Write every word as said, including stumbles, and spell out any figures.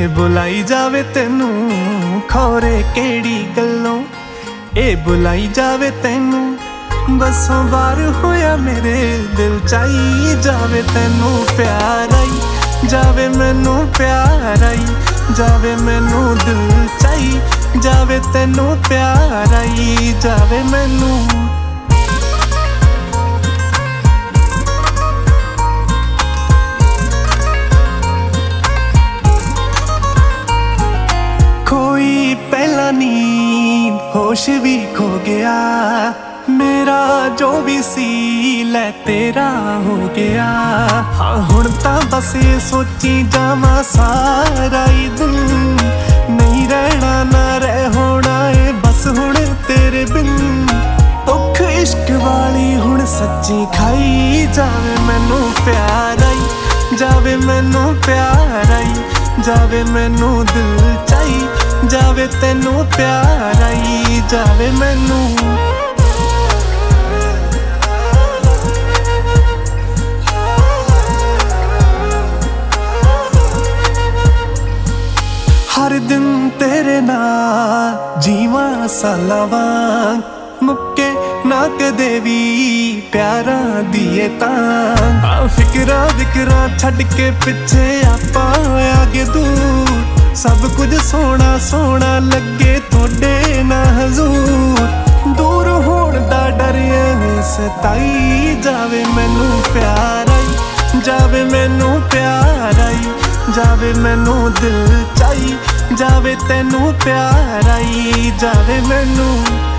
ए बुलाई जावे तेनू खौरे केड़ी गल्लों, ए बुलाई जावे तेनू बसों बार होया मेरे दिल चाई जावे तेनू प्यार आई जावे मैनू प्यार आई जावे मैनू दिल चाई जावे तेनू प्यार आई जावे मैनू। कोई पहला नींद होश भी खो गया, मेरा जो भी सी लै तेरा हो गया। हाँ हुण तां बस ये सोची जावा सारा ही दिन, नहीं रहना ना रह होना है बस हुण तेरे बिन। भुख इश्क वाली हुण सच्ची खाई जावे मैनू प्यार आई जावे मैनू प्यार आई जावे मैनू दिल चाई जावे तेनू प्यार आई जावे मैनू। हर दिन तेरे नाल जीवा साला वांग, मुक्के ना कदे भी प्यारा दिए तां। फिकरा विकरा छड़ के पिछे आपा आगे दूर, सब कुछ सोना सोना लगे थोड़े ना हजूर। दूर होण दा डर एवें सताई जावे मैनू प्यार आई जावे मैनू प्यार आई जावे मैनू दिल चाई जावे तेनू प्यार आई जावे मैनू।